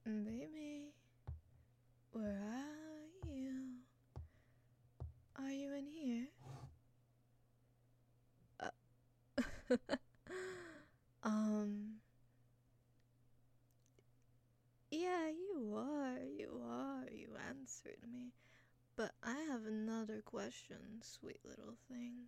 Baby, where are you? Are you in here? Um, yeah, you answered me. But I have another question, sweet little thing.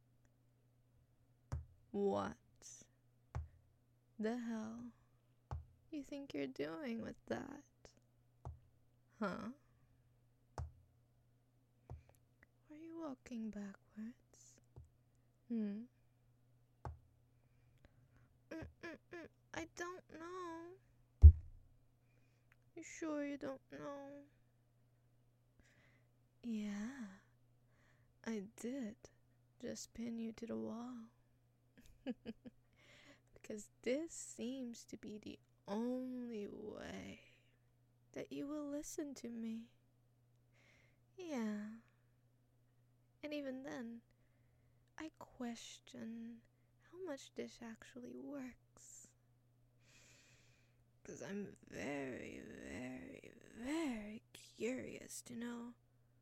What the hell you think you're doing with that? Huh? Are you walking backwards? Hmm? I don't know. You sure you don't know? Yeah, I did just pin you to the wall. Because this seems to be the only way that you will listen to me. Yeah, and even then, I question how much this actually works. Because I'm very, very, very curious to know,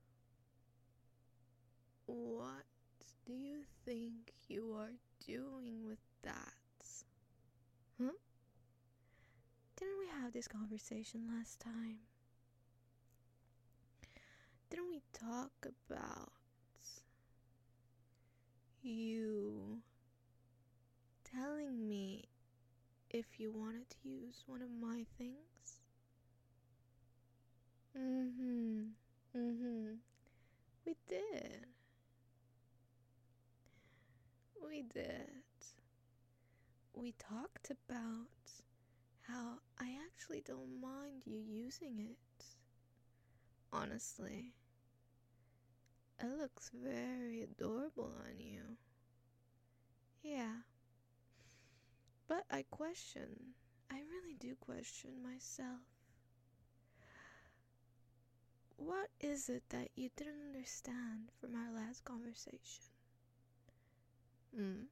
what do you think you are doing with that? Huh? Didn't we have this conversation last time? Didn't we talk about you telling me if you wanted to use one of my things? Mm-hmm. We did. We did. We talked about how I actually don't mind you using it. Honestly, it looks very adorable on you. Yeah, but I really do question myself. What is it that you didn't understand from our last conversation? Hmm?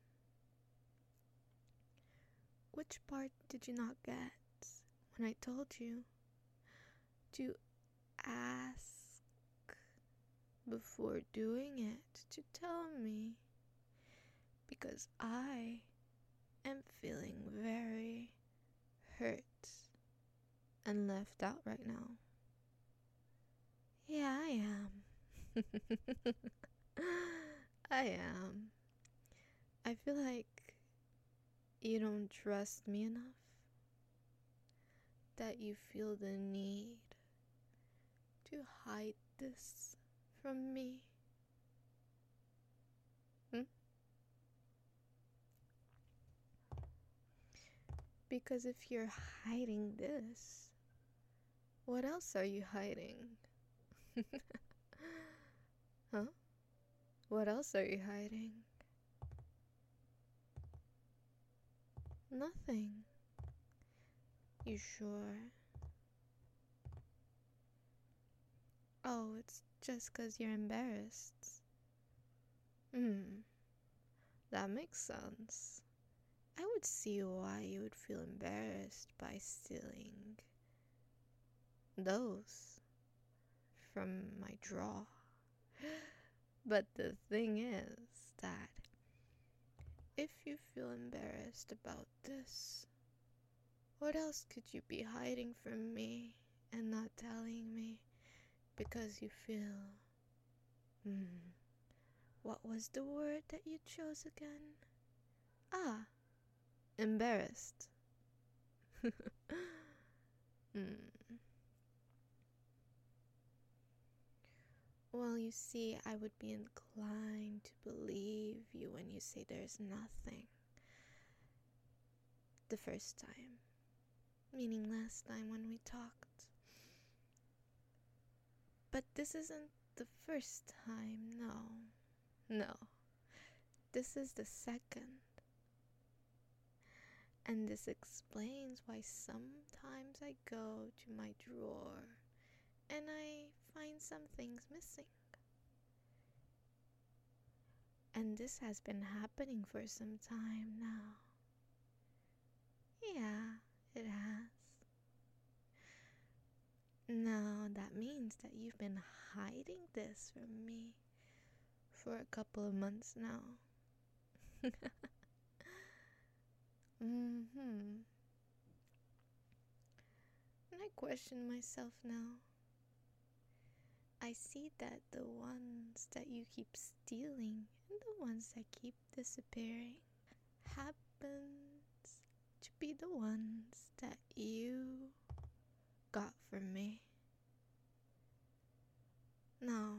Which part did you not get when I told you to ask before doing it, to tell me? Because I am feeling very hurt and left out right now. Yeah, I am. I am. I feel like you don't trust me enough, that you feel the need to hide this from me. Hmm? Because if you're hiding this, what else are you hiding? Huh? What else are you hiding? Nothing. You sure? Oh, it's just 'cause you're embarrassed. Hmm, that makes sense. I would see why you would feel embarrassed by stealing those from my drawer. But the thing is that if you feel embarrassed about this, what else could you be hiding from me and not telling me because you feel, what was the word that you chose again? Ah, embarrassed. Hmm. Well, you see, I would be inclined to believe you when you say there's nothing the first time, meaning last time when we talked. But this isn't the first time, no. No. This is the second. And this explains why sometimes I go to my drawer and I find some things missing. And this has been happening for some time now. Yeah, it has. means that you've been hiding this from me for a couple of months now. And I question myself now. I see that the ones that you keep stealing and the ones that keep disappearing happens to be the ones that you got from me. Now,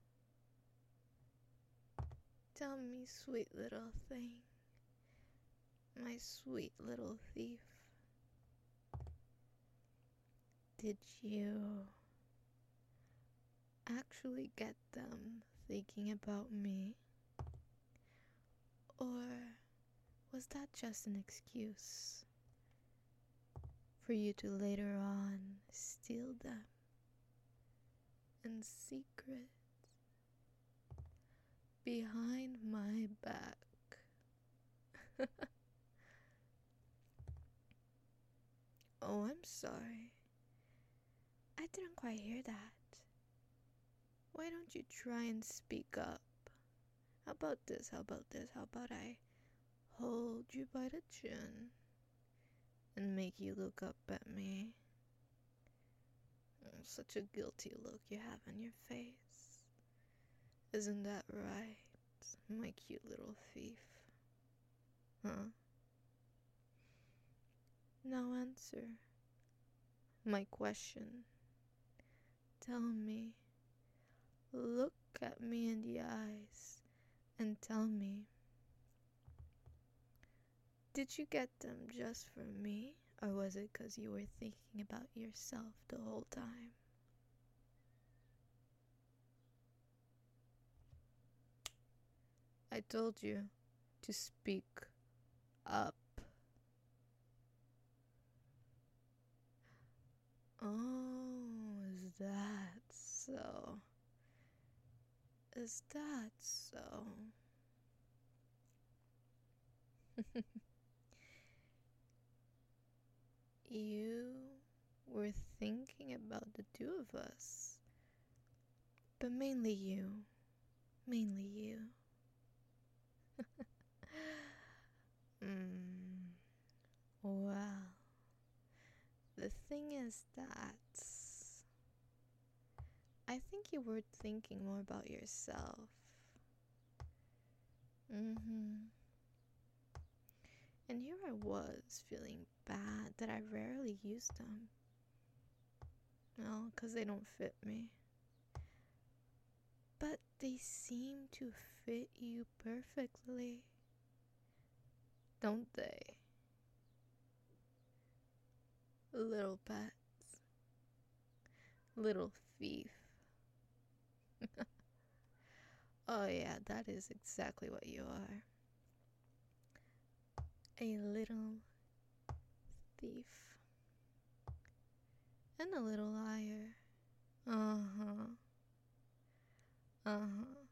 tell me, sweet little thing, my sweet little thief, did you actually get them thinking about me? Or was that just an excuse for you to later on steal them in secret behind my back? Oh, I'm sorry. I didn't quite hear that. Why don't you try and speak up? How about this? How about this? How about I hold you by the chin and make you look up at me? Oh, such a guilty look you have on your face. Isn't that right, my cute little thief? Huh? Now answer my question. Tell me, look at me in the eyes and tell me, did you get them just for me, or was it 'cause you were thinking about yourself the whole time? I told you to speak up. Oh, is that so? Is that so? You were thinking about the two of us, but mainly you. Mainly you. Well, the thing is that I think you were thinking more about yourself. And here I was feeling bad that I rarely use them. Well, 'cause they don't fit me. But they seem to fit you perfectly, don't they? Little pets. Little thief. Oh yeah, that is exactly what you are. A little thief. And a little liar. Uh-huh. Uh-huh.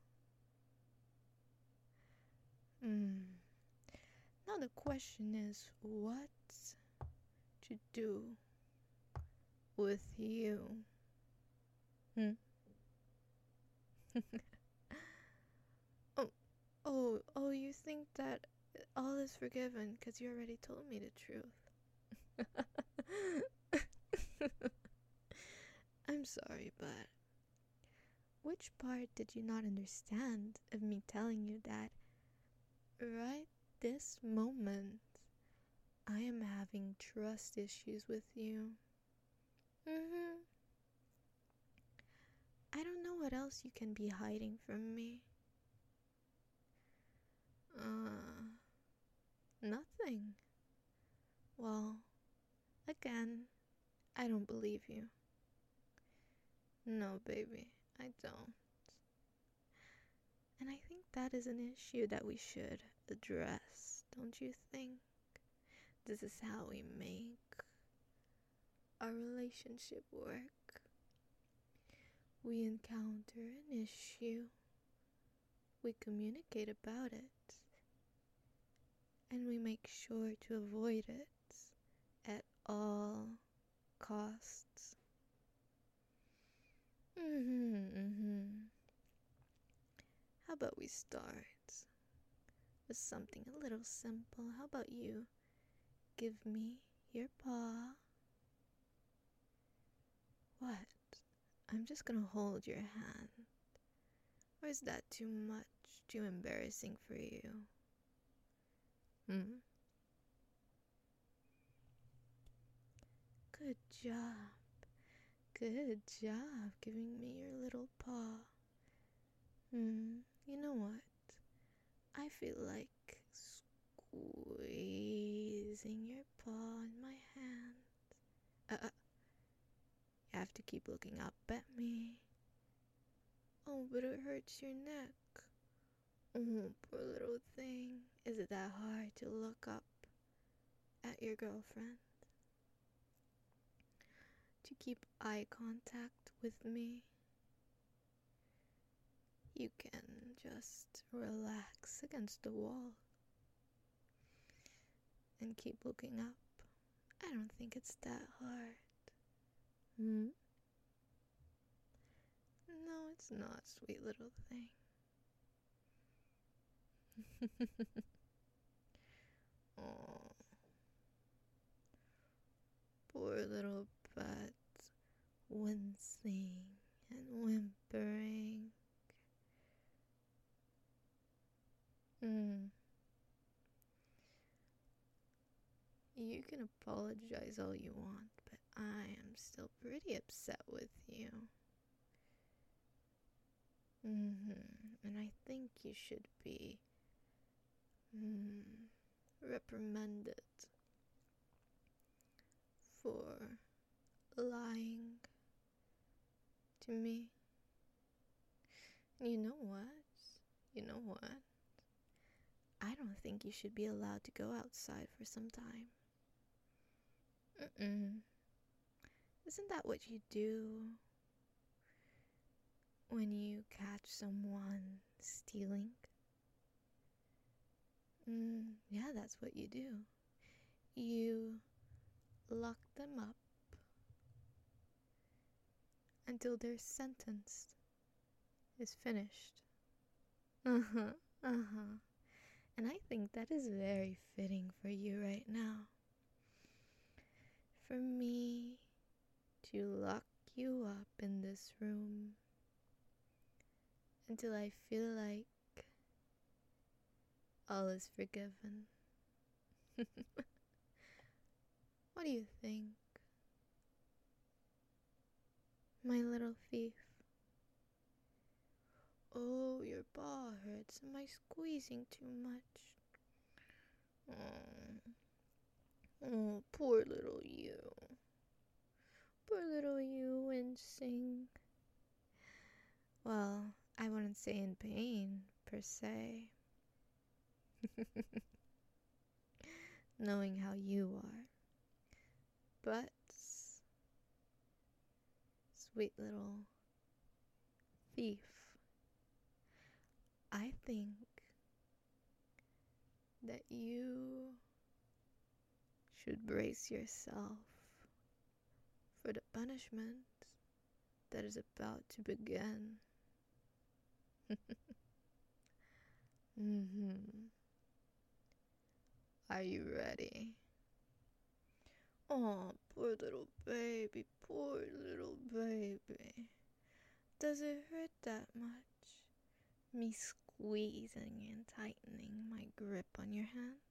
Now the question is, what to do with you? Oh, you think that all is forgiven because you already told me the truth. I'm sorry, but which part did you not understand of me telling you that right this moment I am having trust issues with you? I don't know what else you can be hiding from me. Nothing. Well, again, I don't believe you. No, baby, I don't. And I think that is an issue that we should address, don't you think? This is how we make our relationship work. We encounter an issue, we communicate about it, and we make sure to avoid it at all costs. How about we start with something a little simple? How about you give me your paw? What? I'm just gonna hold your hand. Or is that too much? Too embarrassing for you? Hmm? Good job. Good job giving me your little paw. You know what? I feel like squeezing your paw in my hand. You have to keep looking up at me. Oh, but it hurts your neck. Oh, poor little thing. Is it that hard to look up at your girlfriend? To keep eye contact with me? You can just relax against the wall and keep looking up. I don't think it's that hard. Hmm? No, it's not, sweet little thing. Oh, poor little pet, wincing and whimpering. You can apologize all you want, but I am still pretty upset with you. And I think you should be reprimanded for lying to me. You know what? You know what? I don't think you should be allowed to go outside for some time. Isn't that what you do when you catch someone stealing? Yeah, that's what you do. You lock them up until their sentence is finished. And I think that is very fitting for you right now. For me to lock you up in this room until I feel like all is forgiven. What do you think? My little thief. Oh, your paw hurts. Am I squeezing too much? Oh, poor little you. Poor little you wincing. Well, I wouldn't say in pain, per se. Knowing how you are. But, sweet little thief, I think that you should brace yourself for the punishment that is about to begin. Are you ready? Oh, poor little baby, poor little baby. Does it hurt that much? Me squeezing and tightening my grip on your hand?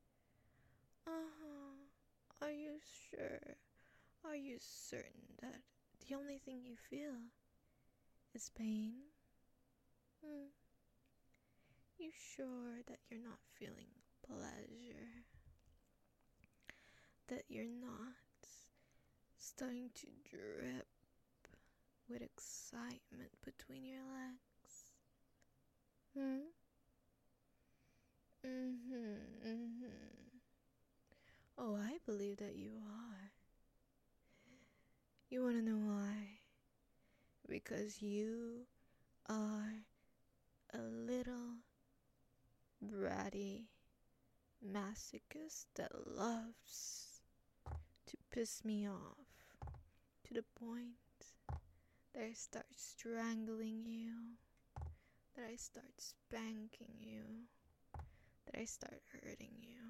Are you sure? Are you certain that the only thing you feel is pain? You sure that you're not feeling pleasure? That you're not starting to drip with excitement between your legs? Oh, I believe that you are. You wanna know why? Because you are a little bratty masochist that loves to piss me off to the point that I start strangling you, that I start spanking you, that I start hurting you.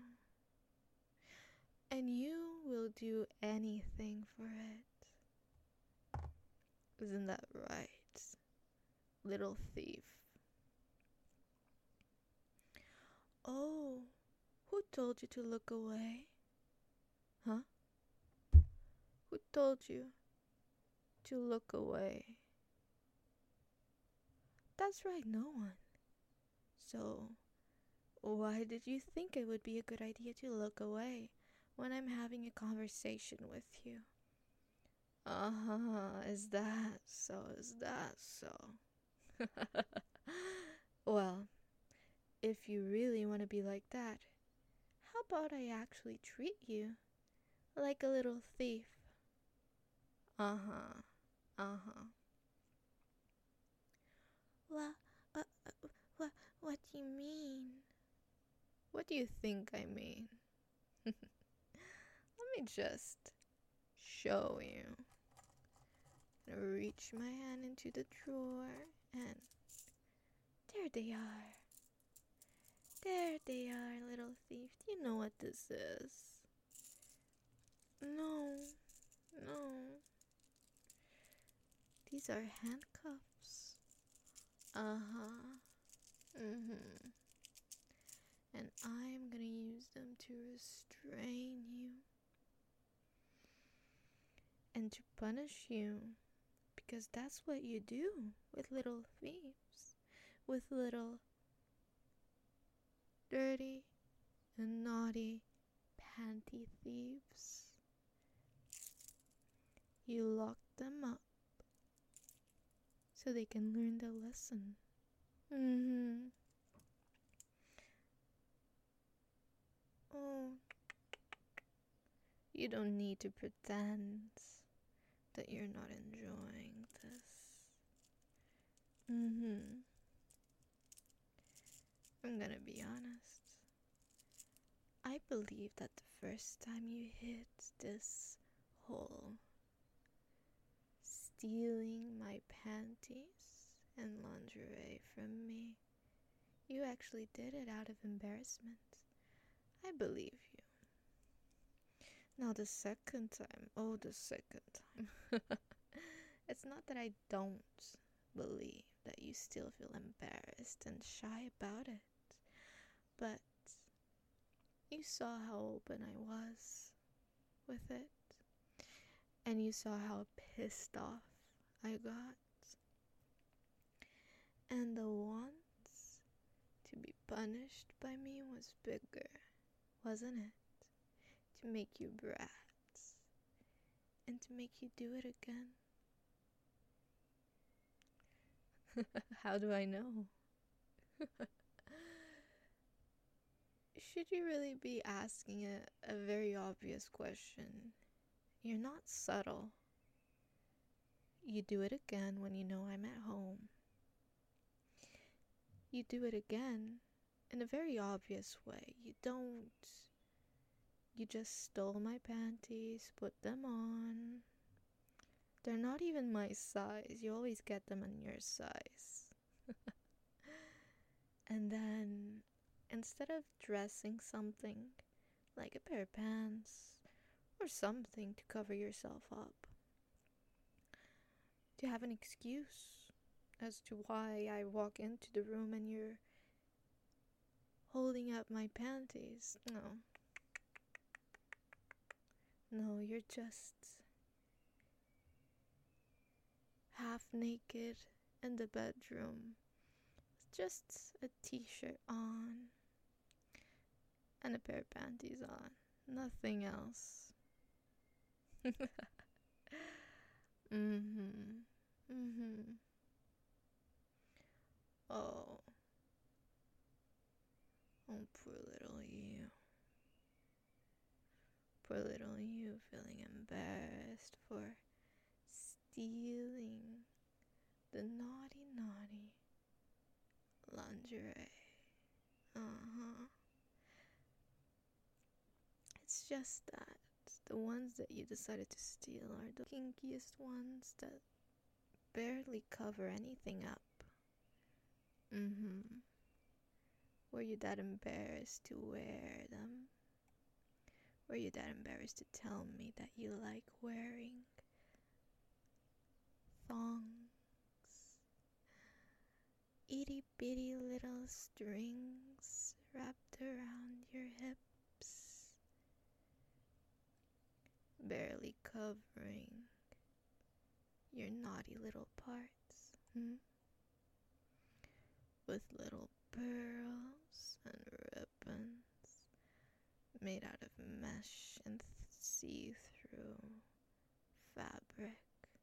And you will do anything for it. Isn't that right, little thief? Oh, who told you to look away? Huh? Who told you to look away? That's right, no one. So, why did you think it would be a good idea to look away when I'm having a conversation with you? Is that so? Is that so? Well, if you really want to be like that, how about I actually treat you like a little thief? Uh huh. Uh huh. What, uh, what, what do you mean? What do you think I mean? Let me just show you. I'm gonna reach my hand into the drawer, and there they are. There they are, little thief. Do you know what this is? No, no. These are handcuffs. Uh huh. Mm hmm. And I'm gonna use them to restrain you and to punish you, because that's what you do with little thieves, with little dirty and naughty panty thieves. You lock them up so they can learn the lesson. Mm-hmm. Oh, you don't need to pretend that you're not enjoying this. Mm-hmm. I'm gonna be honest. I believe that the first time you hit this hole, stealing my panties and lingerie from me, you actually did it out of embarrassment. I believe you. Now the second time, oh, the second time. It's not that I don't believe that you still feel embarrassed and shy about it, but you saw how open I was with it, and you saw how pissed off I got, and the want to be punished by me was bigger, wasn't it? To make you brats, and to make you do it again. How do I know? Should you really be asking a very obvious question? You're not subtle. You do it again when you know I'm at home. You do it again in a very obvious way. You just stole my panties, put them on. They're not even my size. You always get them in your size. And then, instead of dressing something like a pair of pants or something to cover yourself up, to have an excuse as to why I walk into the room and you're holding up my panties. No. No, you're just half naked in the bedroom. Just a t-shirt on and a pair of panties on. Nothing else. Mhm. Mhm. Oh. Oh, poor little you. Poor little you feeling embarrassed for stealing the naughty, naughty lingerie. Uh-huh. It's just that the ones that you decided to steal are the kinkiest ones that barely cover anything up. Mm-hmm. Were you that embarrassed to wear them? Were you that embarrassed to tell me that you like wearing thongs? Itty bitty little strings wrapped around your hips, barely covering your naughty little parts, with little pearls and ribbons made out of mesh and see-through fabric.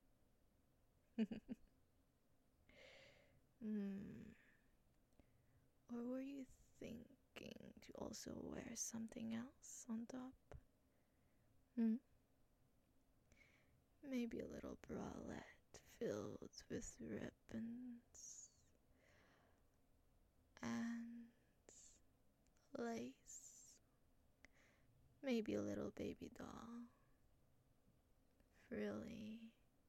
Or were you thinking to also wear something else on top? Maybe a little bralette filled with ribbons and lace. Maybe a little baby doll, frilly,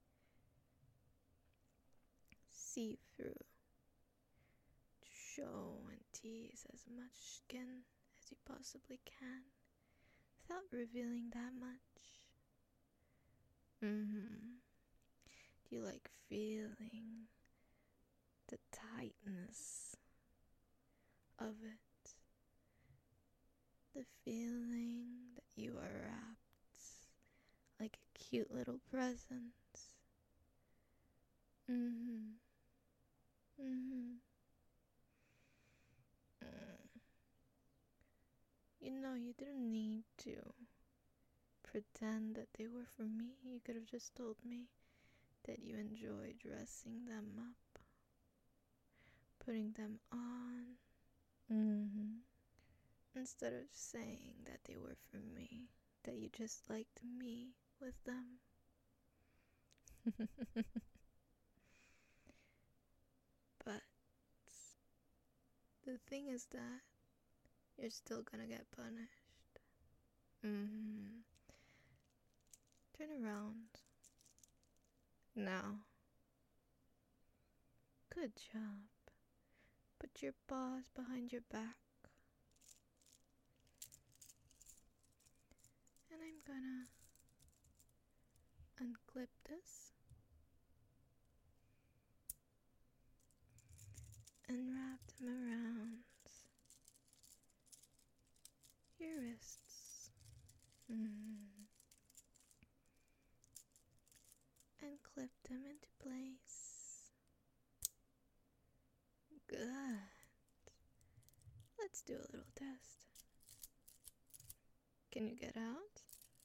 see-through, to show and tease as much skin as you possibly can without revealing that much. Do you like feeling the tightness of it? The feeling that you are wrapped like a cute little present. You know, you didn't need to pretend that they were for me. You could have just told me that you enjoy dressing them up, putting them on, instead of saying that they were for me, that you just liked me with them. But the thing is that you're still gonna get punished. Turn around. Now. Good job. Put your paws behind your back. And I'm gonna unclip this and wrap them around your wrists. And clip them into place. Good. Let's do a little test. Can you get out?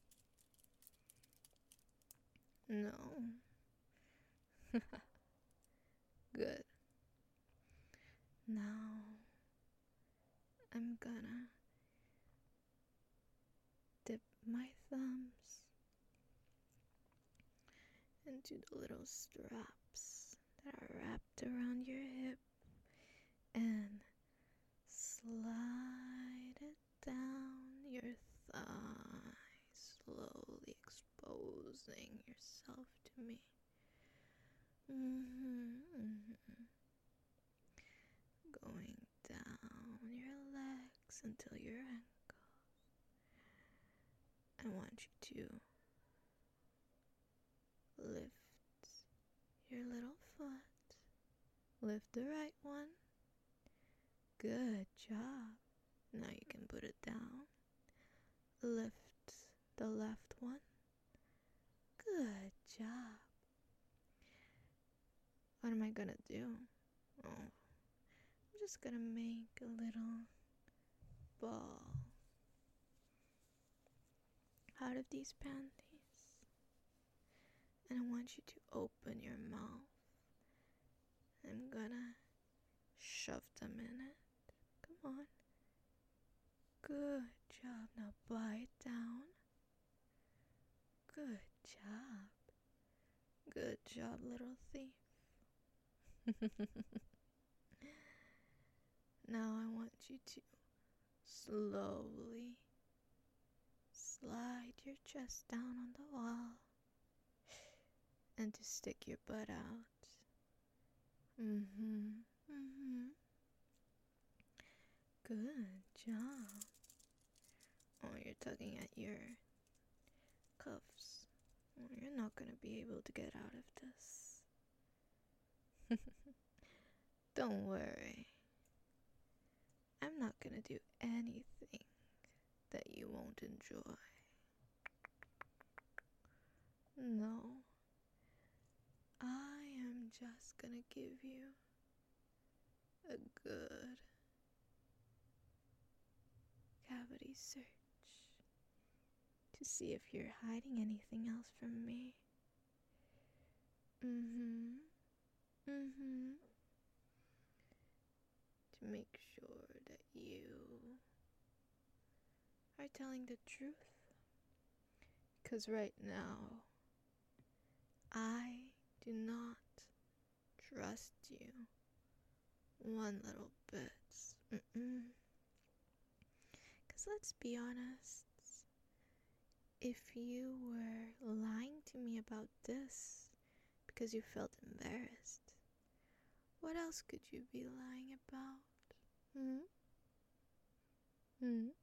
No. Good. Now I'm gonna dip my thumbs into the little straps that are wrapped around your hip and slide it down your thigh, slowly exposing yourself to me. Going down your legs until your ankles. I want you to lift your little foot. Lift the right one. Good job. Now you can put it down. Lift the left one. Good job. What am I gonna do? Oh, I'm just gonna make a little ball out of these panties. And I want you to open your mouth. I'm gonna shove them in it. Come on. Good job. Now bite down. Good job. Good job, little thief. Now I want you to slowly slide your chest down on the wall and to stick your butt out Mm-hmm. Mm-hmm. Good job. Oh, you're tugging at your cuffs. Oh, you're not gonna be able to get out of this. Don't worry. I'm not gonna do anything that you won't enjoy. No. I am just gonna give you a good cavity search to see if you're hiding anything else from me. Mm-hmm. Mm-hmm. To make sure that you are telling the truth. 'Cause right now, I do not trust you one little bit. Mm-mm. 'Cause let's be honest, if you were lying to me about this because you felt embarrassed, what else could you be lying about? Hmm? Hmm?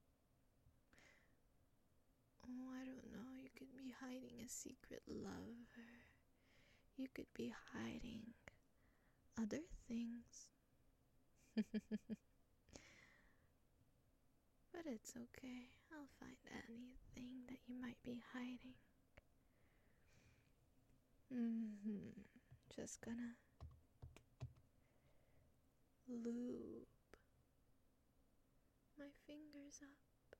Oh, I don't know. You could be hiding a secret lover. You could be hiding other things. But it's okay. I'll find anything that you might be hiding. Mm-hmm. Just gonna lube my fingers up.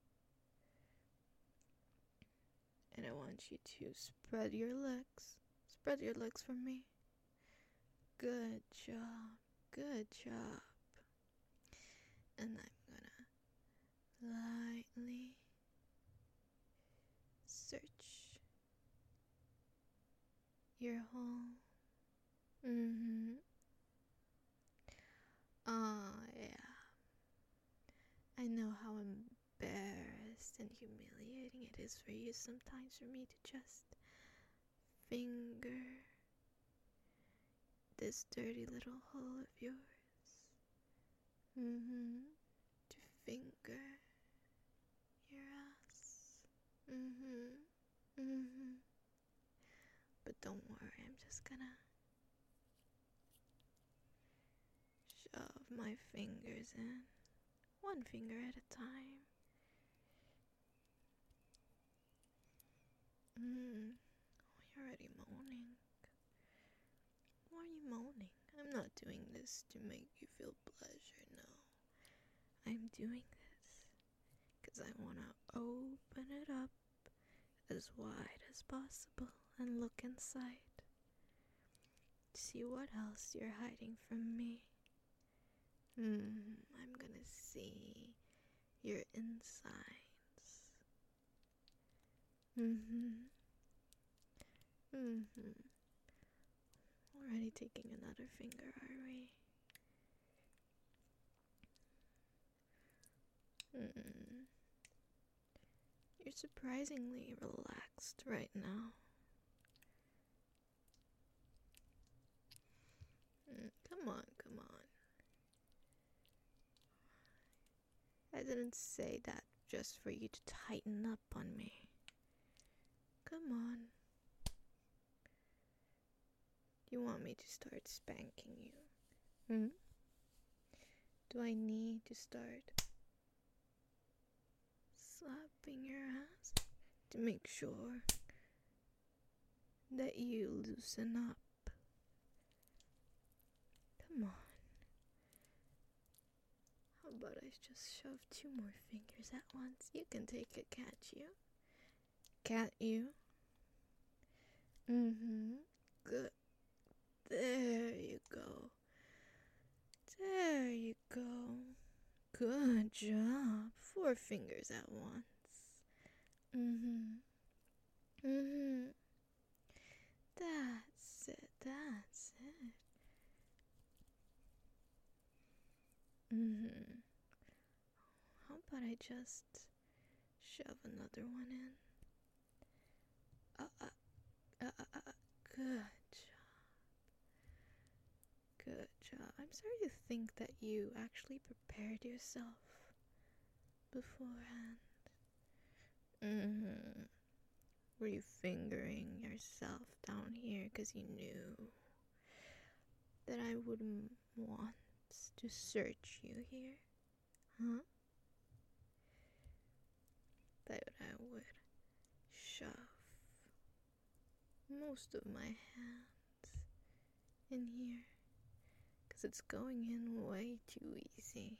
And I want you to spread your legs. Spread your legs for me. Good job. Good job. And I'm gonna lightly search your hole. Mm-hmm. Oh, yeah. I know how embarrassed and humiliating it is for you sometimes for me to just finger this dirty little hole of yours. Mm-hmm. To finger your ass. Mm-hmm. Mm-hmm. But don't worry, I'm just gonna shove my fingers in, one finger at a time. Mm. Oh, you're already moaning. Why are you moaning? I'm not doing this to make you feel pleasure, no. I'm doing this because I want to open it up as wide as possible and look inside. See what else you're hiding from me. I'm gonna see your insides. Mm-hmm. Mm-hmm. Already taking another finger, are we? You're surprisingly relaxed right now. Come on, come on. I didn't say that just for you to tighten up on me. Come on. You want me to start spanking you? Do I need to start slapping your ass to make sure that you loosen up? Come on. How about I just shove 2 more fingers at once? You can take it, can't you? Can't you? Good. There you go. There you go. Good job. 4 fingers at once. That's it. That's it. How about I just shove another one in? Good job. starting to think that you actually prepared yourself beforehand. Were you fingering yourself down here because you knew that I wouldn't want to search you here? Huh? That I would shove most of my hands in here because it's going in way too easy.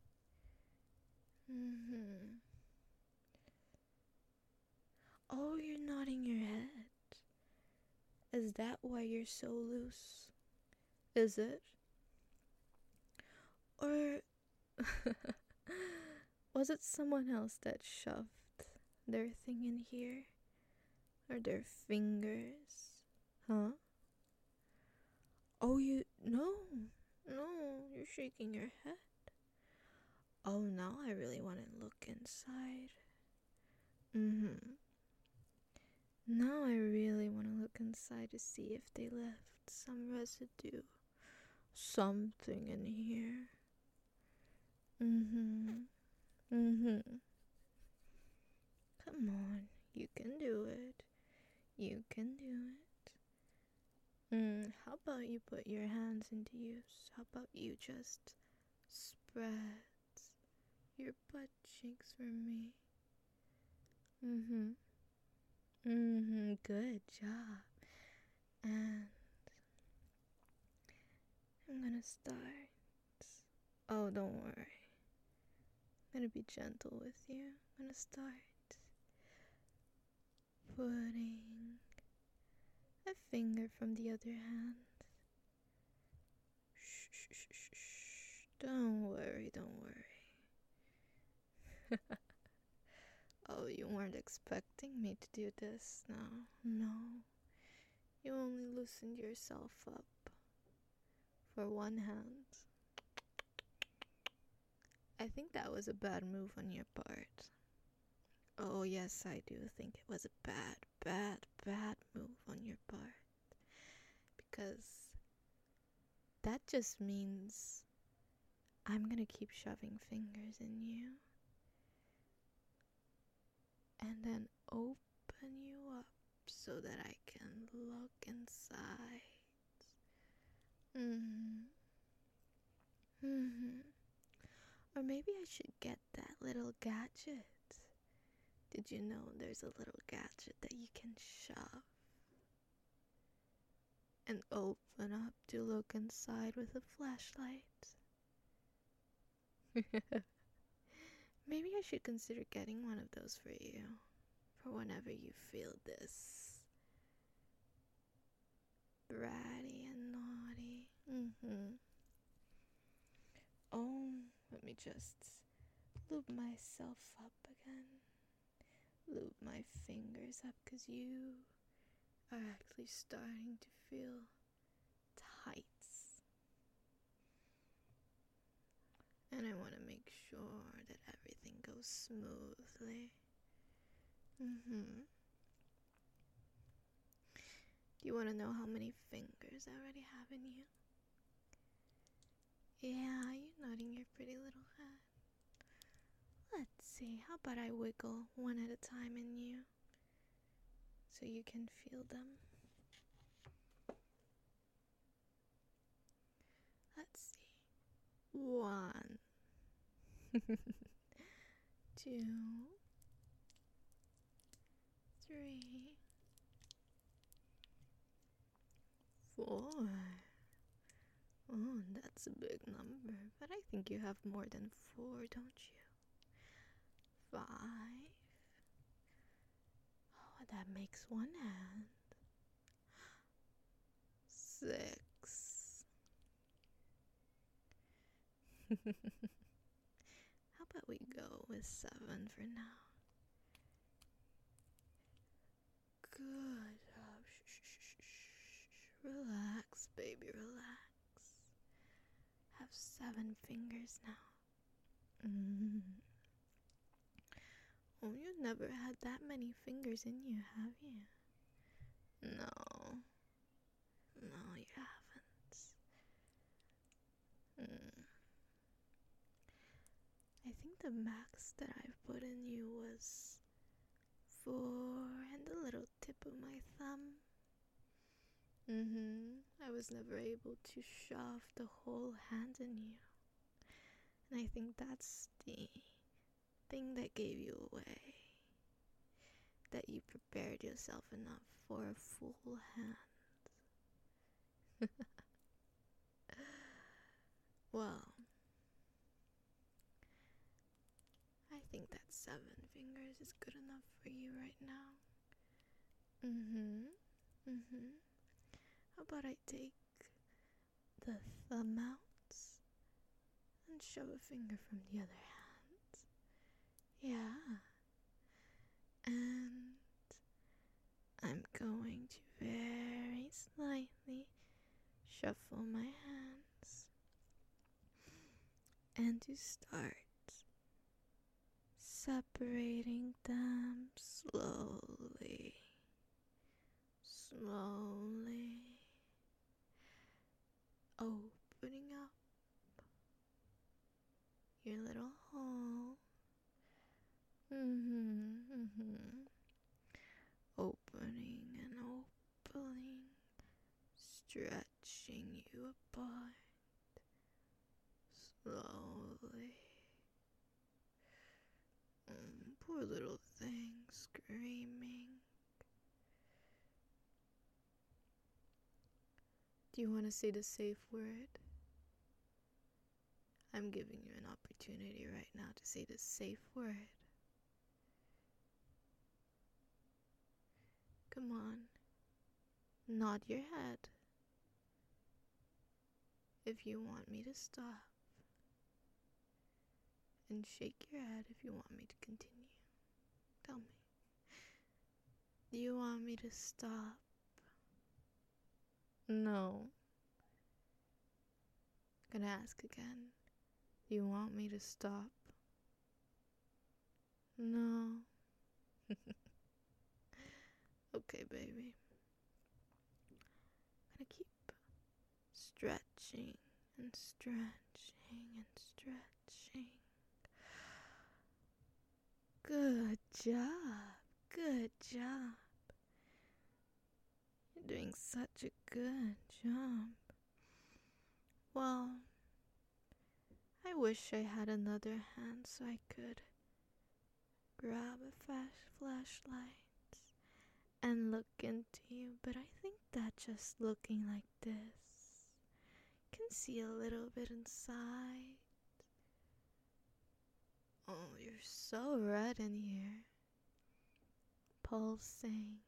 Oh, you're nodding your head. Is that why you're so loose? Is it? Or was it someone else that shoved their thing in here? Or their fingers? Huh? Oh, no, you're shaking your head. Oh, now I really want to look inside. Now I really want to look inside to see if they left some residue. Something in here. Come on, you can do it. You can do it. How about you put your hands into use? How about you just spread your butt cheeks for me? Good job. And I'm gonna start. Oh, don't worry. I'm gonna be gentle with you. I'm gonna start putting a finger from the other hand. Shh. Don't worry. Oh, you weren't expecting me to do this now. No. You only loosened yourself up for one hand. I think that was a bad move on your part. Oh, yes, I do think it was a bad move on your part. Because that just means I'm gonna keep shoving fingers in you. And then open you up so that I can look inside. Or maybe I should get that little gadget. Did you know there's a little gadget that you can shove and open up to look inside with a flashlight? Maybe I should consider getting one of those for you, for whenever you feel this bratty and naughty. Oh, let me just lube myself up again. Lube my fingers up because you are actually starting to feel tight. And I want to make sure that everything goes smoothly. Do you want to know how many fingers I already have in you? Yeah, you're nodding your pretty little head. Let's see, how about I wiggle one at a time in you so you can feel them? Let's see. 1, 2, 3, 4. Oh, that's a big number, but I think you have more than 4, don't you? 5. Oh, that makes 1 hand. 6. How about we go with 7 for now? Good job. Shh. Relax, baby, relax. Have 7 fingers now. Oh, you never had that many fingers in you, have you? No, you haven't. think the max that I put in you was 4 and a little tip of my thumb. I was never able to shove the whole hand in you. And I think that's the thing that gave you away. That you prepared yourself enough for a full hand. Well, I think that 7 fingers is good enough for you right now. How about I take the thumb out and shove a finger from the other hand? Yeah. And I'm going to very slightly shuffle my hands and to start separating them slowly, opening up your little hole. Opening and opening, stretching you apart slowly. Poor little thing, screaming. Do you want to say the safe word? I'm giving you an opportunity right now to say the safe word. Come on, nod your head if you want me to stop, and shake your head if you want me to continue. Tell me, do you want me to stop? No. I'm gonna ask again. Do you want me to stop? No. Okay, baby. I'm gonna keep stretching and stretching and stretching. Good job. Good job. You're doing such a good job. Well, I wish I had another hand so I could grab a flashlight and look into you, but I think that just looking like this can see a little bit inside. Oh, you're so red in here. Pulsing.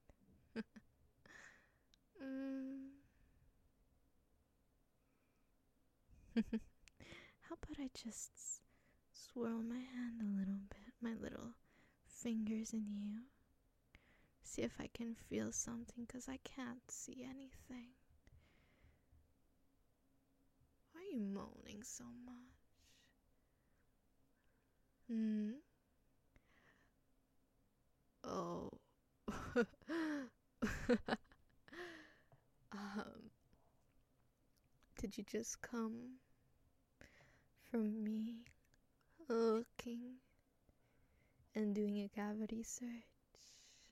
How about I just swirl my hand a little bit, my little fingers in you? See if I can feel something, 'cause I can't see anything. Why are you moaning so much? Oh. Did you just come from me looking and doing a cavity search?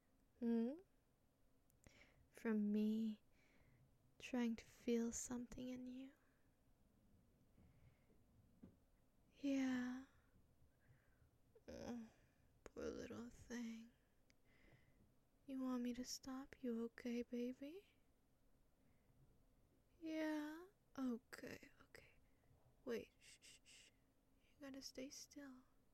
From me trying to feel something in you? Yeah. Oh, poor little thing. You want me to stop? You okay, baby? Yeah. Okay. Wait, shh. You gotta stay still.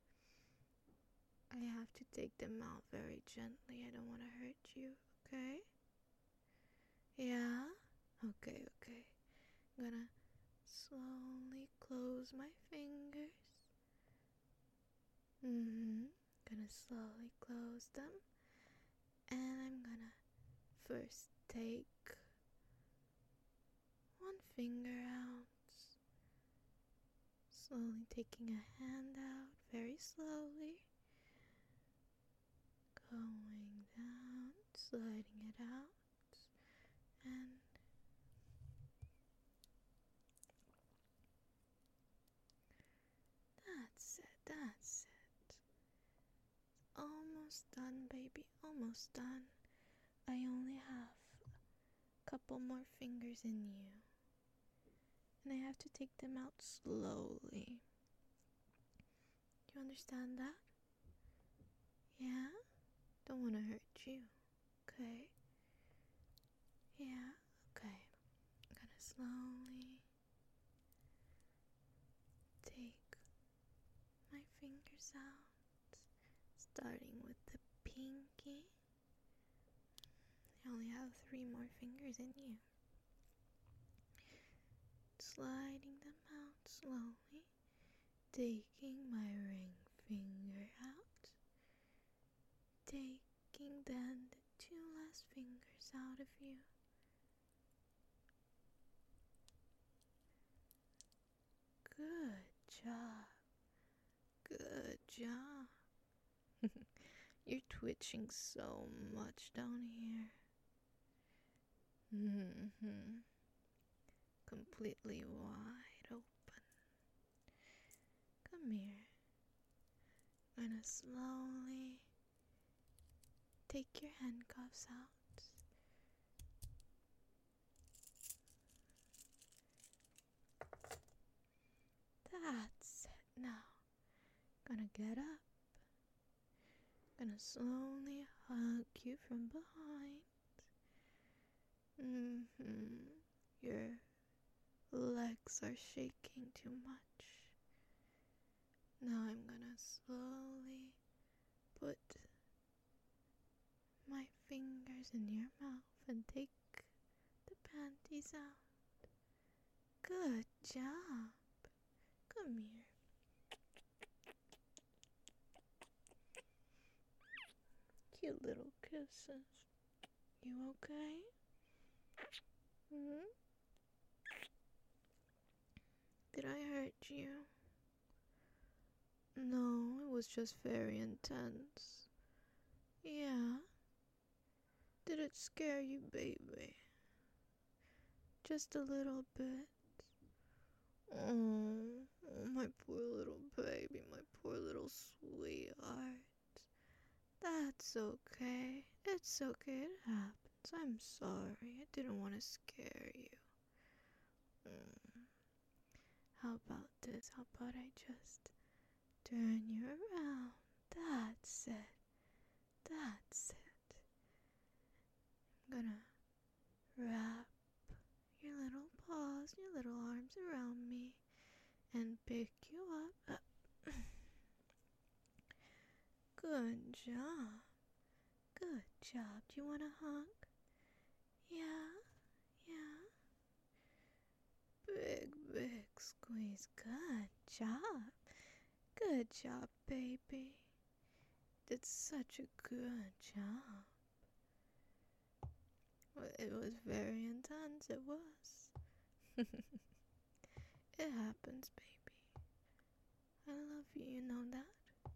I have to take them out very gently. I don't want to hurt you, okay? Yeah? Okay. I'm gonna slowly close my fingers. Gonna slowly close them. And I'm gonna first take one finger out. Slowly taking a hand out, very slowly. Going down, sliding it out. And that's almost done, baby. Almost done. I only have a couple more fingers in you. And I have to take them out slowly. You understand that? Yeah? Don't want to hurt you. Okay? Yeah? Okay. I'm gonna slowly take my fingers out, starting with the pinky. I only have 3 more fingers in you. Sliding them out slowly, taking my ring finger out, taking then the 2 last fingers out of you. Good job. Good job. You're twitching so much down here. Completely wide open. Come here. I'm gonna slowly take your handcuffs out. That's it. Now, gonna get up. Gonna slowly hug you from behind. Your legs are shaking too much. Now I'm gonna slowly put my fingers in your mouth and take the panties out. Good job. Come here. Cute little kisses. You okay? Did I hurt you? No, it was just very intense. Yeah. Did it scare you, baby? Just a little bit. Oh, my poor little baby, my poor little sweetheart. That's okay. It's okay, it happens. I'm sorry. I didn't want to scare you. How about this? How about I just turn you around? That's it. That's it. I'm gonna wrap your little paws, your little arms around me and pick you up. Good job. Good job. Do you want a hug? Yeah? Yeah? Big squeeze. Good job. Good job, baby. Did such a good job. Well, it was very intense. It was. It happens, baby. I love you. You know that?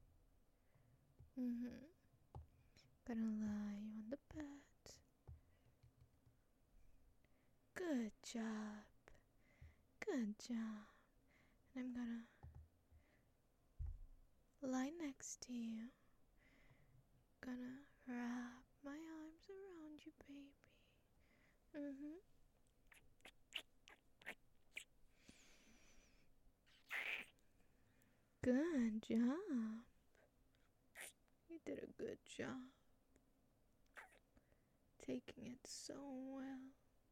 Gonna lie you on the bed. Good job. Good job. And I'm gonna lie next to you. Gonna wrap my arms around you, baby. Good job. You did a good job. Taking it so well.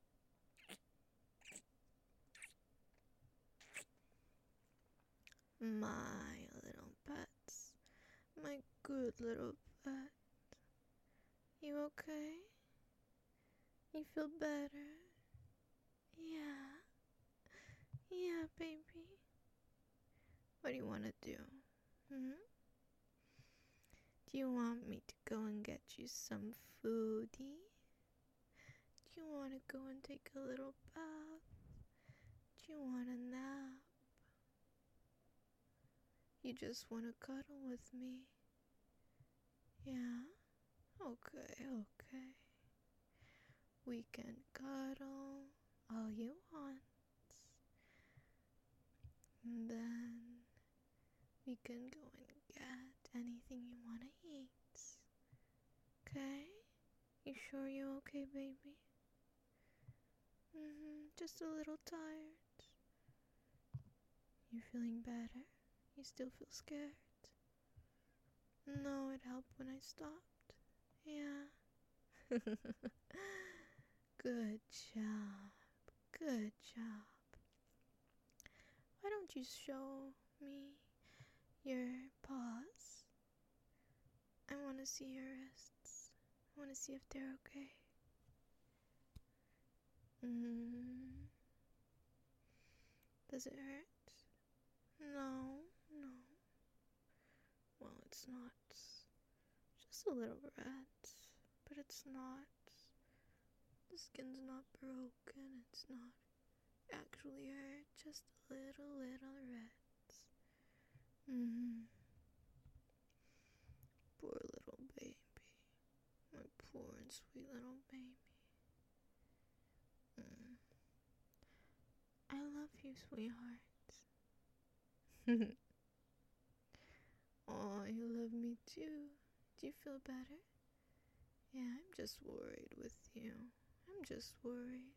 My little pets. My good little pet. You okay? You feel better? Yeah. Yeah, baby. What do you want to do? Do you want me to go and get you some foodie? Do you want to go and take a little bath? Do you want a nap? You just want to cuddle with me? Yeah? Okay. We can cuddle all you want. And then we can go and get anything you want to eat. okay? You sure you're okay, baby? Just a little tired. You feeling better? You still feel scared? No, it helped when I stopped. Yeah. Good job. Good job. Why don't you show me your paws? I want to see your wrists. I want to see if they're okay. Does it hurt? No, no. Well, it's not. Just a little red, but it's not. The skin's not broken. It's not actually hurt. Just a little reds. Poor little baby. My poor and sweet little baby. I love you, sweetheart. Oh, you love me too. Do you feel better? Yeah, I'm just worried with you. I'm just worried.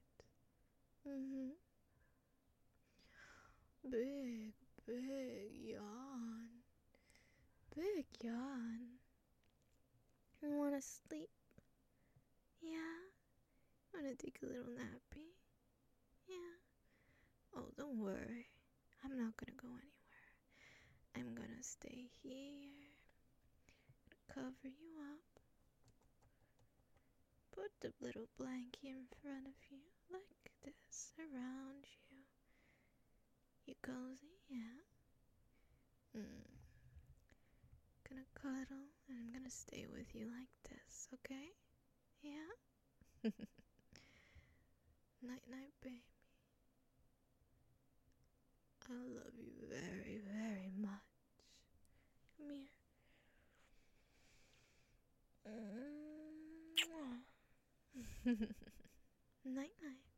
Big, big yawn. Big yawn. You wanna sleep? Yeah? Wanna take a little nappy? Yeah? Oh, don't worry. I'm not gonna go anywhere. I'm gonna stay here. Cover you up. Put the little blanket in front of you, like this, around you. You cozy, yeah? Gonna cuddle, and I'm gonna stay with you like this, okay? Yeah? Night, night, baby. I love you very, very much. Come here. Night, night.